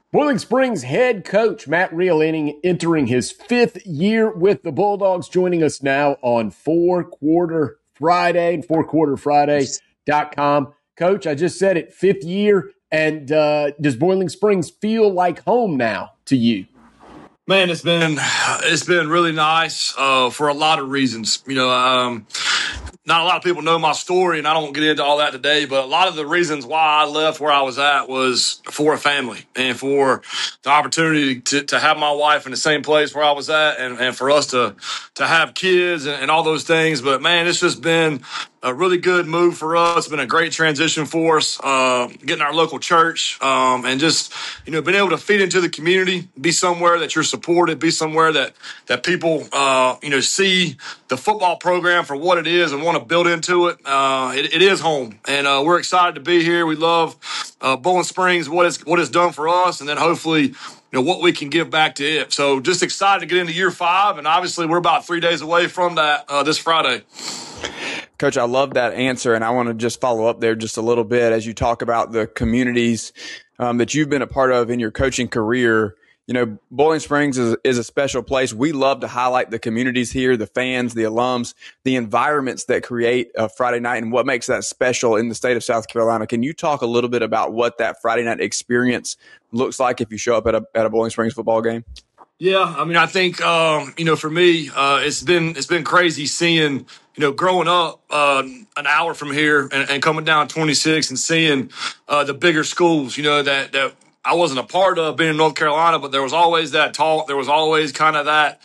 Boiling Springs head coach Matt Rhea entering his fifth year with the Bulldogs, joining us now on Four Quarter Friday and fourquarterfriday.com. Coach, I just said it, fifth year, and does Boiling Springs feel like home now to you? Man, it's been really nice for a lot of reasons. Not a lot of people know my story, and I don't get into all that today, but a lot of the reasons why I left where I was at was for a family and for the opportunity to have my wife in the same place where I was at and for us to have kids and all those things. But, man, it's just been a really good move for us. It's been a great transition for us, getting our local church and just, being able to feed into the community, be somewhere that you're supported, be somewhere that people, see the football program for what it is and want to build into it. It is home, and we're excited to be here. We love Bowling Springs, what it's done for us, and then hopefully what we can give back to it. So just excited to get into year 5, and obviously we're about 3 days away from that this Friday. Coach, I love that answer, and I want to just follow up there just a little bit as you talk about the communities that you've been a part of in your coaching career. Boiling Springs is a special place. We love to highlight the communities here, the fans, the alums, the environments that create a Friday night and what makes that special in the state of South Carolina. Can you talk a little bit about what that Friday night experience looks like if you show up at a Boiling Springs football game? Yeah, I think for me, it's been crazy seeing growing up an hour from here and coming down 26 and seeing the bigger schools, that I wasn't a part of being in North Carolina, but there was always that talk. There was always kind of that,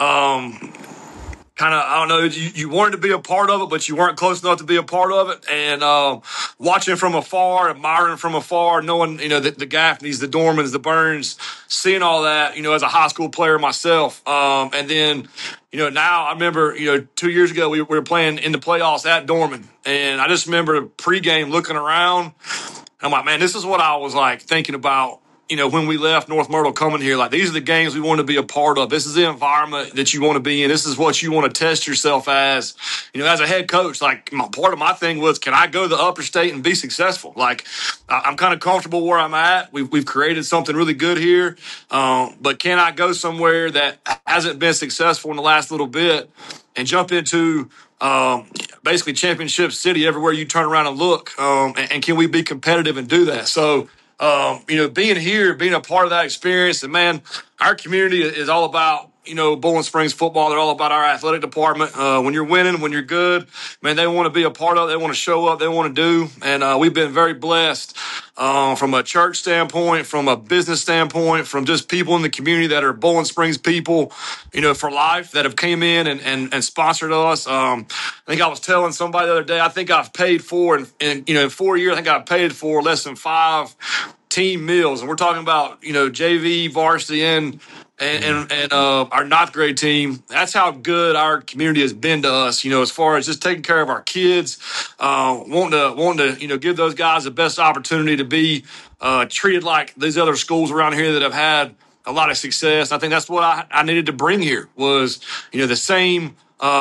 I don't know, you wanted to be a part of it, but you weren't close enough to be a part of it. And watching from afar, admiring from afar, knowing, the Gaffneys, the Dormans, the Burns, seeing all that, as a high school player myself. And then, now I remember, 2 years ago we were playing in the playoffs at Dorman. And I just remember pregame looking around. I'm like, man, this is what I was like thinking about, when we left North Myrtle coming here. Like, these are the games we want to be a part of. This is the environment that you want to be in. This is what you want to test yourself as a head coach. Like, part of my thing was, can I go to the upper state and be successful? Like, I'm kind of comfortable where I'm at. We've created something really good here. But can I go somewhere that hasn't been successful in the last little bit and jump into basically championship city everywhere you turn around and look? And can we be competitive and do that? So, being here, being a part of that experience, and man, our community is all about, Bowling Springs football. They're all about our athletic department. When you're winning, when you're good, man, they want to be a part of it. They want to show up. They want to do. And we've been very blessed from a church standpoint, from a business standpoint, from just people in the community that are Bowling Springs people, for life, that have came in and sponsored us. I think I was telling somebody the other day, I think I've paid for, in 4 years, I think I've paid for less than 5 team meals. And we're talking about, JV, varsity, and our ninth grade team. That's how good our community has been to us, as far as just taking care of our kids, wanting to, give those guys the best opportunity to be treated like these other schools around here that have had a lot of success. I think that's what I needed to bring here was, the same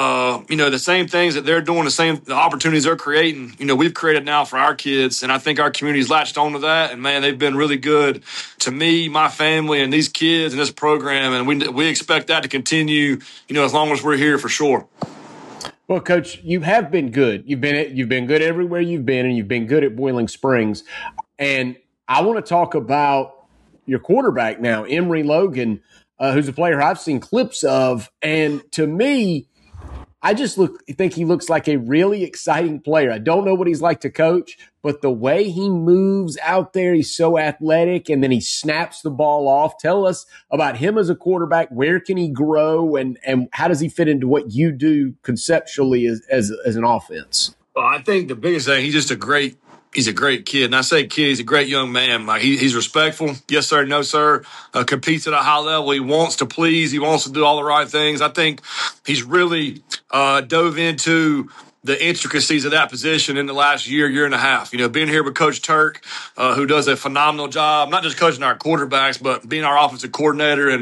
things that they're doing, the opportunities they're creating, we've created now for our kids. And I think our community's latched onto that. And man, they've been really good to me, my family, and these kids and this program. And we expect that to continue, as long as we're here for sure. Well, Coach, you have been good. You've been good everywhere you've been, and you've been good at Boiling Springs. And I want to talk about your quarterback now, Emory Logan, who's a player I've seen clips of. And to me, I just think he looks like a really exciting player. I don't know what he's like to coach, but the way he moves out there, he's so athletic, and then he snaps the ball off. Tell us about him as a quarterback. Where can he grow, and how does he fit into what you do conceptually as an offense? Well, I think the biggest thing, he's a great kid. And I say kid, he's a great young man. Like, he's respectful. Yes, sir. No, sir. Competes at a high level. He wants to please. He wants to do all the right things. I think he's really dove into the intricacies of that position in the last year and a half. Being here with Coach Turk, who does a phenomenal job, not just coaching our quarterbacks, but being our offensive coordinator and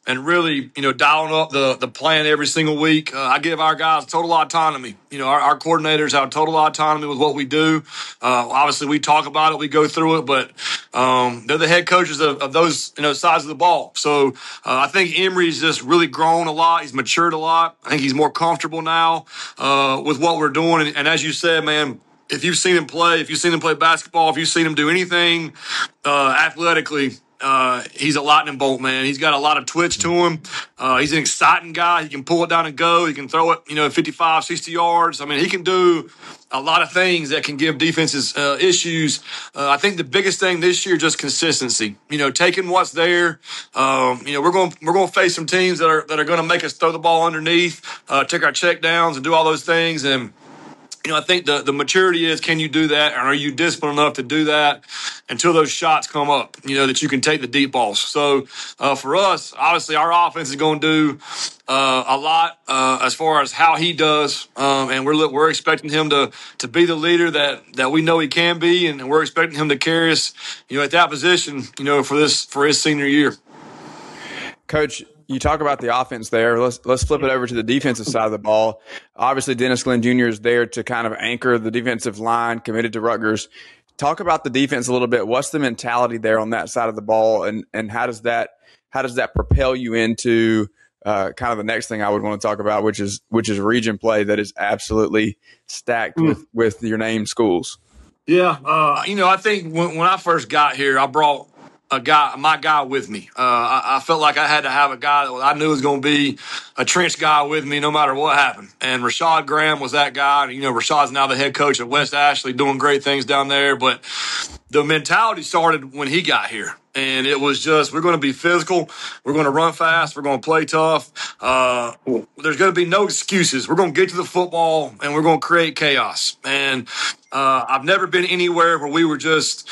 and really, dialing up the plan every single week. I give our guys total autonomy. Our coordinators have total autonomy with what we do. Obviously, we talk about it, we go through it, but they're the head coaches of those, sides of the ball. So I think Emory's just really grown a lot. He's matured a lot. I think he's more comfortable now with what we're doing. And as you said, man, if you've seen him play, basketball, if you've seen him do anything athletically, he's a lightning bolt, man. He's got a lot of twitch to him. He's an exciting guy. He can pull it down and go. He can throw it, 55, 60 yards. I mean, he can do a lot of things that can give defenses issues. I think the biggest thing this year, just consistency. Taking what's there. We're going to face some teams that are going to make us throw the ball underneath, take our check downs, and do all those things. And I think the maturity is, can you do that? And are you disciplined enough to do that until those shots come up, that you can take the deep balls? So for us, obviously, our offense is going to do a lot as far as how he does. And we're expecting him to be the leader that we know he can be. And we're expecting him to carry us, at that position, for his senior year. Coach, you talk about the offense there. Let's flip it over to the defensive side of the ball. Obviously, Dennis Glenn Jr. is there to kind of anchor the defensive line, committed to Rutgers. Talk about the defense a little bit. What's the mentality there on that side of the ball, and how does that propel you into kind of the next thing I would want to talk about, which is region play that is absolutely stacked with your named schools. Yeah, I think when I first got here, I brought my guy with me. I felt like I had to have a guy that I knew was going to be a trench guy with me no matter what happened. And Rashad Graham was that guy. Rashad's now the head coach at West Ashley, doing great things down there. But the mentality started when he got here. And it was just, we're going to be physical. We're going to run fast. We're going to play tough. There's going to be no excuses. We're going to get to the football, and we're going to create chaos. And I've never been anywhere where we were just,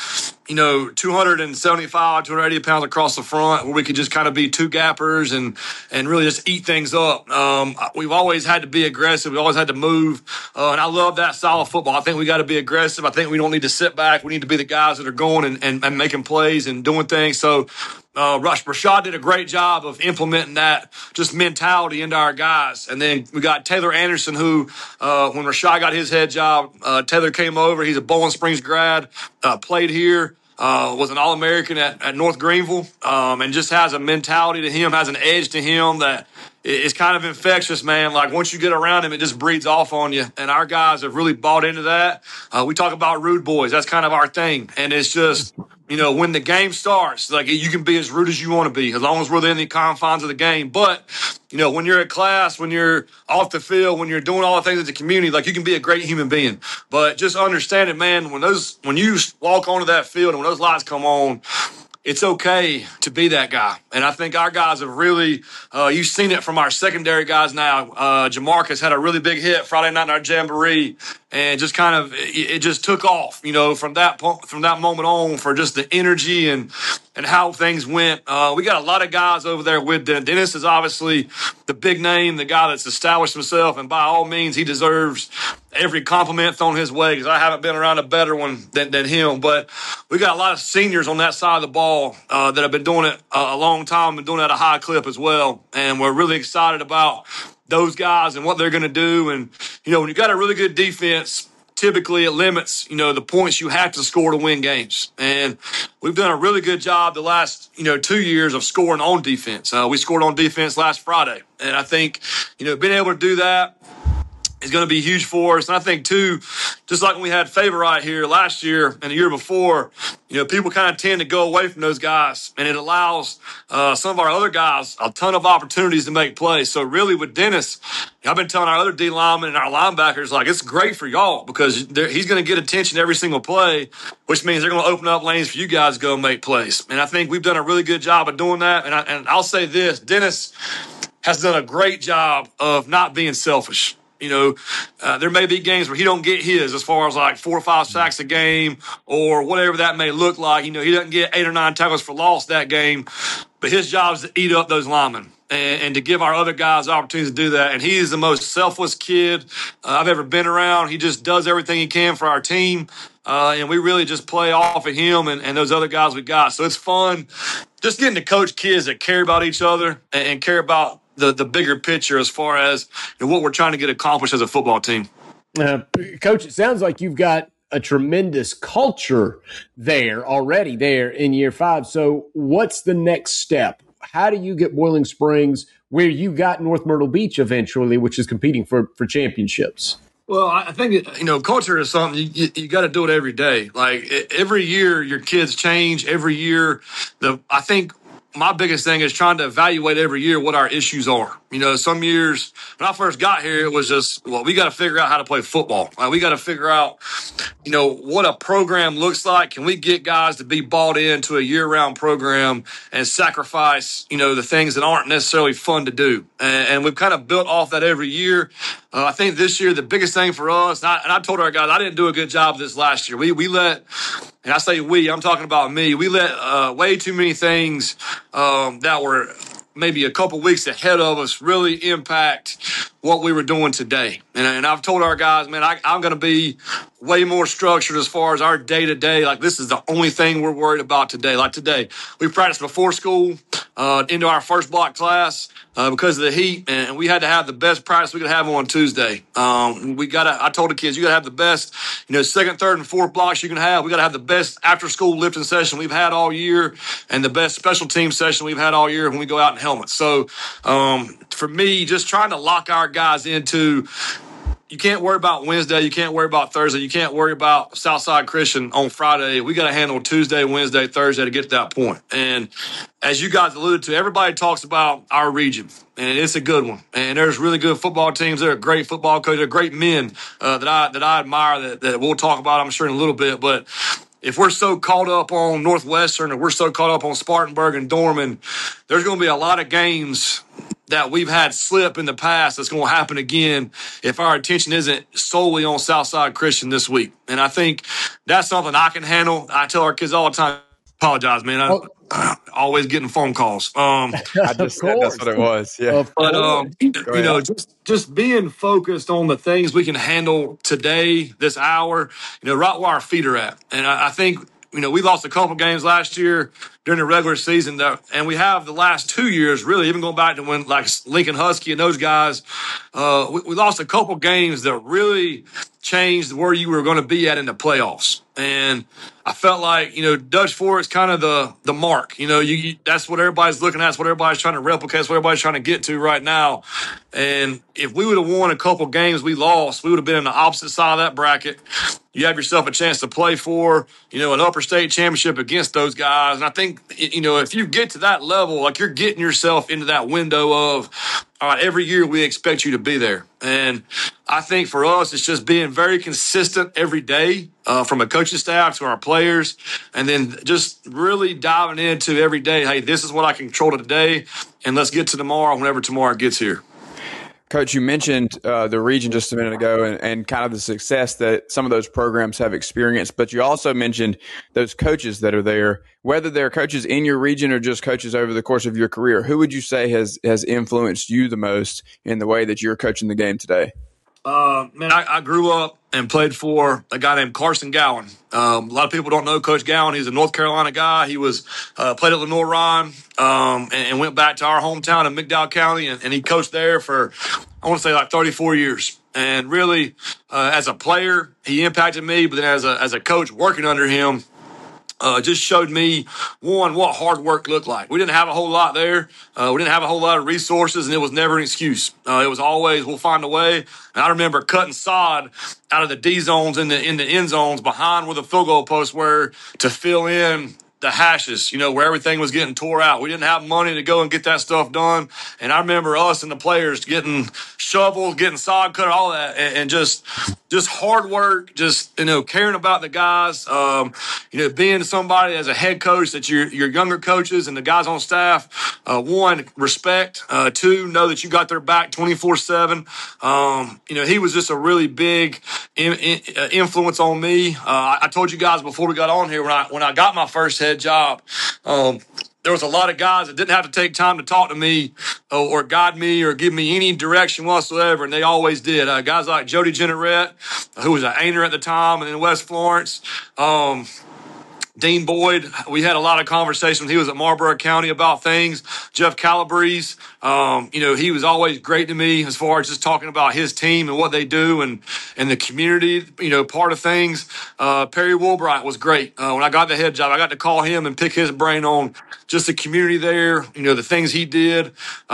275, 280 pounds across the front, where we could just kind of be two gappers and really just eat things up. We've always had to be aggressive. We always had to move. And I love that style of football. I think we got to be aggressive. I think we don't need to sit back. We need to be the guys that are going and making plays and doing things. So Rashad did a great job of implementing that just mentality into our guys. And then we got Taylor Anderson, who, when Rashad got his head job, Taylor came over. He's a Bowling Springs grad, played here, was an All-American at North Greenville, and just has a mentality to him, has an edge to him that is kind of infectious, man. Like, once you get around him, it just breeds off on you. And our guys have really bought into that. We talk about rude boys. That's kind of our thing. And it's just, when the game starts, like, you can be as rude as you want to be, as long as we're within the confines of the game. But, when you're at class, when you're off the field, when you're doing all the things in the community, like, you can be a great human being. But just understand it, man, when you walk onto that field and when those lights come on, it's okay to be that guy. And I think our guys have really, you've seen it from our secondary guys now. Jamarcus had a really big hit Friday night in our jamboree, and just kind of, it just took off, from that moment on, for just the energy and how things went. We got a lot of guys over there with Dennis. Dennis is obviously the big name, the guy that's established himself, and by all means, he deserves every compliment thrown his way, because I haven't been around a better one than him. But we got a lot of seniors on that side of the ball that have been doing it a long time, and doing it at a high clip as well. And we're really excited about those guys and what they're going to do. And, when you got a really good defense, typically it limits, the points you have to score to win games. And we've done a really good job the last, 2 years of scoring on defense. We scored on defense last Friday. And I think, being able to do that is going to be huge for us. And I think, too, just like when we had Favorite here last year and the year before, people kind of tend to go away from those guys, and it allows some of our other guys a ton of opportunities to make plays. So really with Dennis, I've been telling our other D linemen and our linebackers, like, it's great for y'all, because he's going to get attention every single play, which means they're going to open up lanes for you guys to go make plays. And I think we've done a really good job of doing that. And I'll say this, Dennis has done a great job of not being selfish. There may be games where he don't get his, as far as like 4 or 5 sacks a game or whatever that may look like. He doesn't get 8 or 9 tackles for loss that game, but his job is to eat up those linemen and to give our other guys opportunities to do that. And he is the most selfless kid I've ever been around. He just does everything he can for our team. And we really just play off of him and those other guys we got. So it's fun just getting to coach kids that care about each other and care about the bigger picture as far as what we're trying to get accomplished as a football team. Coach, it sounds like you've got a tremendous culture already there in year 5. So what's the next step? How do you get Boiling Springs where you got North Myrtle Beach eventually, which is competing for championships? Well, I think, culture is something you got to do it every day. Like every year, your kids change. Every year, I think my biggest thing is trying to evaluate every year what our issues are. Some years when I first got here, it was just, we got to figure out how to play football. We got to figure out, what a program looks like. Can we get guys to be bought into a year-round program and sacrifice, the things that aren't necessarily fun to do? And we've kind of built off that every year. I think this year, the biggest thing for us, and I told our guys, I didn't do a good job of this last year. We let, and I say we, I'm talking about me, we let way too many things that were maybe a couple weeks ahead of us really impact what we were doing today. And I've told our guys, man, I'm going to be way more structured as far as our day-to-day. Like, this is the only thing we're worried about today. Like today, we practiced before school into our first block class because of the heat, and we had to have the best practice we could have on Tuesday. I told the kids, you got to have the best, second, third, and fourth blocks you can have. We got to have the best after-school lifting session we've had all year and the best special team session we've had all year when we go out in helmets. So for me, just trying to lock our guys into, you can't worry about Wednesday, you can't worry about Thursday, you can't worry about Southside Christian on Friday. We got to handle Tuesday, Wednesday, Thursday to get to that point. And as you guys alluded to, everybody talks about our region, and it's a good one. And there's really good football teams. There are great football coaches. There are great men that I admire that we'll talk about, I'm sure, in a little bit. But if we're so caught up on Northwestern or we're so caught up on Spartanburg and Dorman, there's going to be a lot of games that we've had slip in the past that's going to happen again if our attention isn't solely on Southside Christian this week. And I think that's something I can handle. I tell our kids all the time, apologize, man. I'm always getting phone calls. I just said that's what it was. Yeah. But, just being focused on the things we can handle today, this hour, right where our feet are at. And I think, we lost a couple games last year during the regular season, and we have the last 2 years, really, even going back to when, like, Lincoln Husky and those guys, we lost a couple games that really changed where you were going to be at in the playoffs. And I felt like, Dutch Fork's kind of the mark. That's what everybody's looking at. That's what everybody's trying to replicate. That's what everybody's trying to get to right now. And if we would have won a couple games we lost, we would have been on the opposite side of that bracket. You have yourself a chance to play for, an upper state championship against those guys. And I think, if you get to that level, like, you're getting yourself into that window of, all right, every year we expect you to be there. And I think for us, it's just being very consistent every day from a coaching staff to our players, and then just really diving into every day, hey, this is what I can control today, and let's get to tomorrow whenever tomorrow gets here. Coach, you mentioned the region just a minute ago and kind of the success that some of those programs have experienced, but you also mentioned those coaches that are there, whether they're coaches in your region or just coaches over the course of your career. Who would you say has influenced you the most in the way that you're coaching the game today? Man, I grew up and played for a guy named Carson Gowan. A lot of people don't know Coach Gowan. He's a North Carolina guy. He was played at Lenoir-Rhyne and went back to our hometown in McDowell County, and he coached there for, I want to say, like 34 years. And really, as a player, he impacted me, but then as a coach working under him, just showed me, one, what hard work looked like. We didn't have a whole lot there. We didn't have a whole lot of resources, and it was never an excuse. It was always, we'll find a way. And I remember cutting sod out of the D zones in the end zones behind where the field goal posts were to fill in the hashes, where everything was getting tore out. We didn't have money to go and get that stuff done. And I remember us and the players getting shovels, getting sod cut, all that, and just hard work, just, caring about the guys, being somebody as a head coach that your younger coaches and the guys on staff, one, respect, two, know that you got their back 24/7. He was just a really big influence on me. I told you guys before we got on here, when I got my first head job, there was a lot of guys that didn't have to take time to talk to me or guide me or give me any direction whatsoever, and they always did. Guys like Jody Generette, who was an Ainer at the time, and then West Florence. Dean Boyd, we had a lot of conversations. He was at Marlboro County about things. Jeff Calabrese, he was always great to me as far as just talking about his team and what they do and the community, part of things. Perry Woolbright was great. When I got the head job, I got to call him and pick his brain on just the community there, the things he did.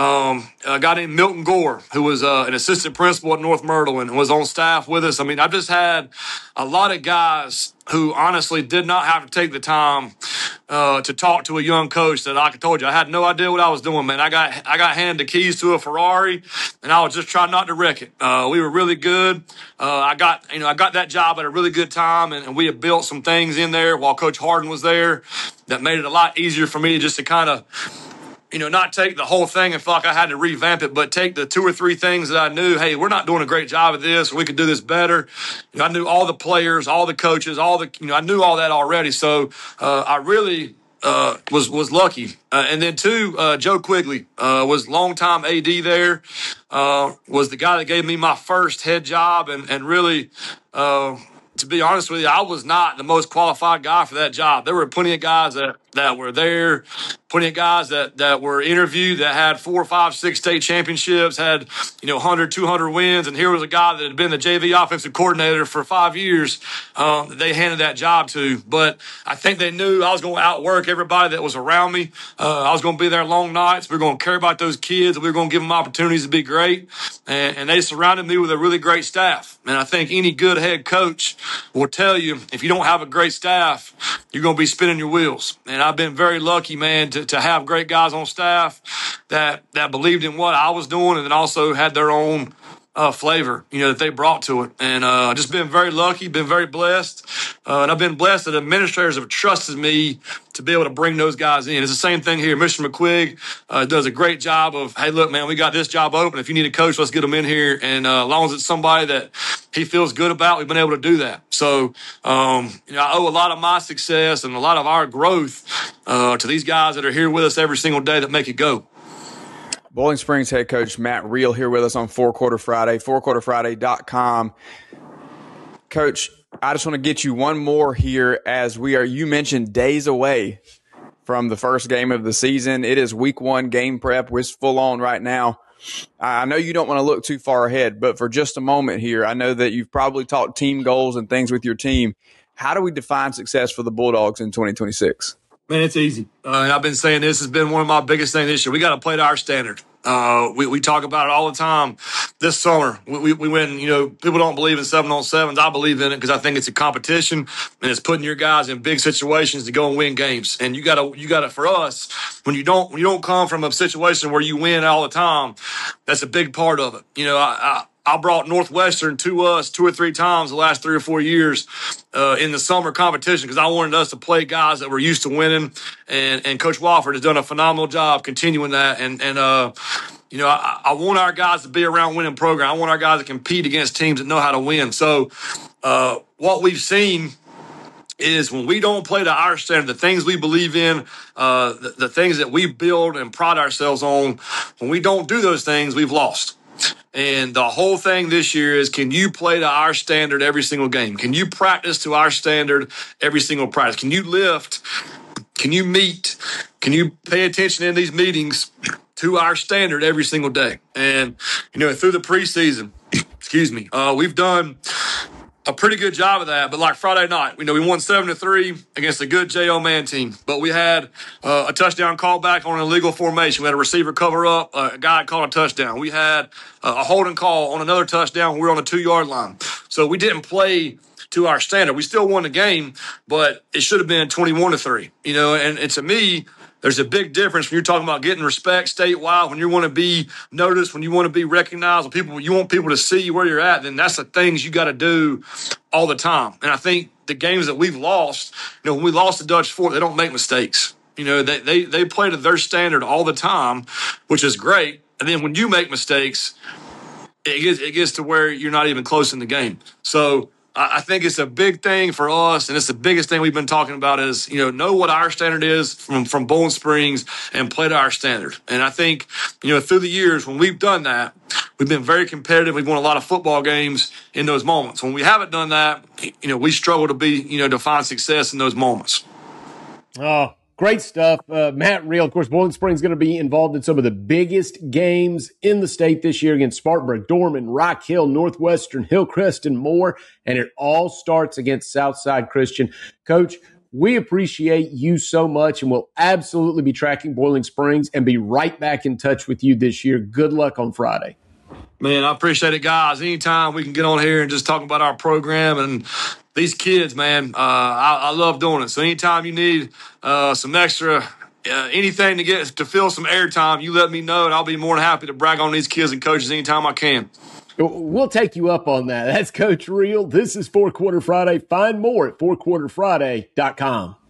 A guy named Milton Gore, who was an assistant principal at North Myrtle and was on staff with us. I mean, I've just had a lot of guys who honestly did not have to take the time to talk to a young coach that I told you I had no idea what I was doing, man. I got handed the keys to a Ferrari, and I was just trying not to wreck it. We were really good. I got that job at a really good time, and we had built some things in there while Coach Harden was there that made it a lot easier for me just to kind of not take the whole thing and feel like I had to revamp it, but take the 2 or 3 things that I knew, hey, we're not doing a great job of this, or we could do this better. I knew all the players, all the coaches, I knew all that already. So I really was lucky. And then 2, Joe Quigley was longtime AD there, was the guy that gave me my first head job, and really to be honest with you, I was not the most qualified guy for that job. There were plenty of guys that were there, plenty of guys that were interviewed that had 4, 5, 6 state championships, had 100, 200 wins, and here was a guy that had been the JV offensive coordinator for 5 years. They handed that job to, but I think they knew I was going to outwork everybody that was around me. I was going to be there long nights. We were going to care about those kids. We were going to give them opportunities to be great, and they surrounded me with a really great staff. And I think any good head coach will tell you, if you don't have a great staff, you're going to be spinning your wheels. And I've been very lucky, man, to have great guys on staff that believed in what I was doing and then also had their own flavor, that they brought to it. And just been very lucky, been very blessed. And I've been blessed that administrators have trusted me to be able to bring those guys in. It's the same thing here. Mr. McQuigg does a great job of, hey, look, man, we got this job open. If you need a coach, let's get them in here. And as long as it's somebody that he feels good about, we've been able to do that. So, I owe a lot of my success and a lot of our growth to these guys that are here with us every single day that make it go. Bowling Springs head coach Matt Reel here with us on 4 Quarter Friday, 4quarterfriday.com. Coach, I just want to get you one more here as you mentioned days away from the first game of the season. It is week 1 game prep. We're full on right now. I know you don't want to look too far ahead, but for just a moment here, I know that you've probably talked team goals and things with your team. How do we define success for the Bulldogs in 2026? Man, it's easy. And I've been saying this has been one of my biggest things this year. We got to play to our standard. We talk about it all the time. This summer, we win. People don't believe in 7-on-7s. I believe in it because I think it's a competition and it's putting your guys in big situations to go and win games. And you gotta. For us, when you don't come from a situation where you win all the time, that's a big part of it. I brought Northwestern to us 2 or 3 times the last 3 or 4 years in the summer competition because I wanted us to play guys that were used to winning, and Coach Wofford has done a phenomenal job continuing that. And I want our guys to be around winning program. I want our guys to compete against teams that know how to win. So what we've seen is when we don't play to our standard, the things we believe in, the things that we build and pride ourselves on, when we don't do those things, we've lost. And the whole thing this year is, can you play to our standard every single game? Can you practice to our standard every single practice? Can you lift? Can you meet? Can you pay attention in these meetings to our standard every single day? And, through the preseason, we've done a pretty good job of that. But like Friday night, we won 7-3 against a good J.O. man team. But we had a touchdown callback on an illegal formation. We had a receiver cover up. A guy called a touchdown. We had a holding call on another touchdown. We were on the 2-yard line. So we didn't play to our standard. We still won the game, but it should have been 21-3. And to me, there's a big difference when you're talking about getting respect statewide, when you want to be noticed, when you want to be recognized, when you want people to see where you're at, then that's the things you got to do all the time. And I think the games that we've lost, when we lost to Dutch Fort, they don't make mistakes. They play to their standard all the time, which is great. And then when you make mistakes, it gets to where you're not even close in the game. So I think it's a big thing for us, and it's the biggest thing we've been talking about is, know what our standard is from Bowling Springs and play to our standard. And I think, through the years when we've done that, we've been very competitive. We've won a lot of football games in those moments. When we haven't done that, we struggle to find success in those moments. Oh, great stuff. Matt Reel, of course, Boiling Springs is going to be involved in some of the biggest games in the state this year against Spartanburg, Dorman, Rock Hill, Northwestern, Hillcrest, and more. And it all starts against Southside Christian. Coach, we appreciate you so much, and we'll absolutely be tracking Boiling Springs and be right back in touch with you this year. Good luck on Friday. Man, I appreciate it, guys. Anytime we can get on here and just talk about our program and these kids, man, I love doing it. So anytime you need some extra anything to fill some airtime, you let me know, and I'll be more than happy to brag on these kids and coaches anytime I can. We'll take you up on that. That's Coach Reel. This is Four Quarter Friday. Find more at fourquarterfriday.com.